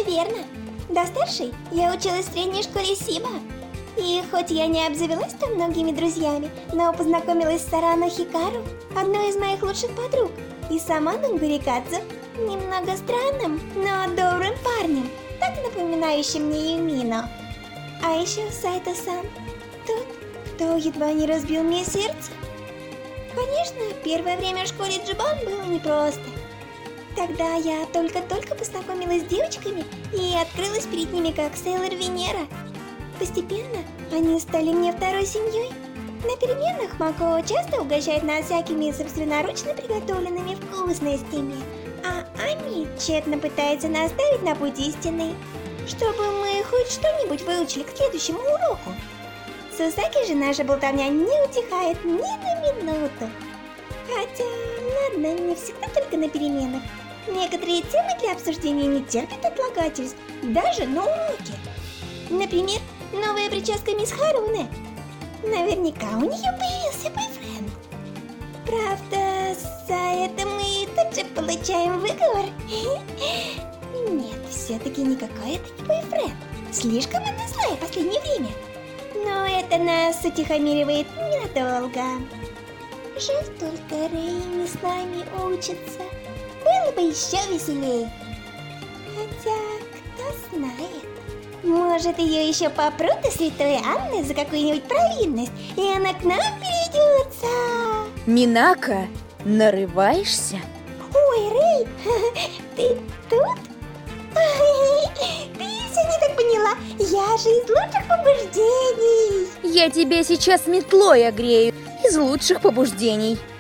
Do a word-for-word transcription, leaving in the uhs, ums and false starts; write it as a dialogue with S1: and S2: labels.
S1: верно. До старшей я училась в средней школе Сиба. И хоть я не обзавелась там многими друзьями, но познакомилась с Сарано Хикару, одной из моих лучших подруг, и сама Нагурикадзу, немного странным, но добрым парнем, так напоминающим мне Юмино. А еще Сайто-сан, тот, кто едва не разбил мне сердце. Конечно, первое время в школе Джибан было непросто. Тогда я только-только познакомилась с девочками и открылась перед ними как Сейлор Венера. Постепенно они стали мне второй семьей. На переменах Мако часто угощает нас всякими собственноручно приготовленными вкусностями, а Ами тщетно пытается наставить на путь истинный, чтобы мы хоть что-нибудь выучили к следующему уроку. Сусаки же наша болтовня не утихает ни на минуту. Хотя, ладно, не всегда только на переменах. Некоторые темы для обсуждения не терпят отлагательств, даже на уроке. Например, новая прическа мисс Харуны. Наверняка у нее появился бойфренд. Правда, за это мы тут же получаем выговор. Нет, все-таки никакой это не бойфренд. Слишком она злая в последнее время. Но это нас утихомиривает ненадолго. Жаль только, Рэй не с нами учится. Было бы еще веселее. Хотя, кто знает. Может, ее еще попрут у святой Анны за какую-нибудь провинность, и она к нам перейдется.
S2: Минака, нарываешься?
S1: Ой, Рэй, ты тут? Ты все не так поняла. Я же из лучших побуждений.
S2: Я тебя сейчас метлой огрею. Из лучших побуждений.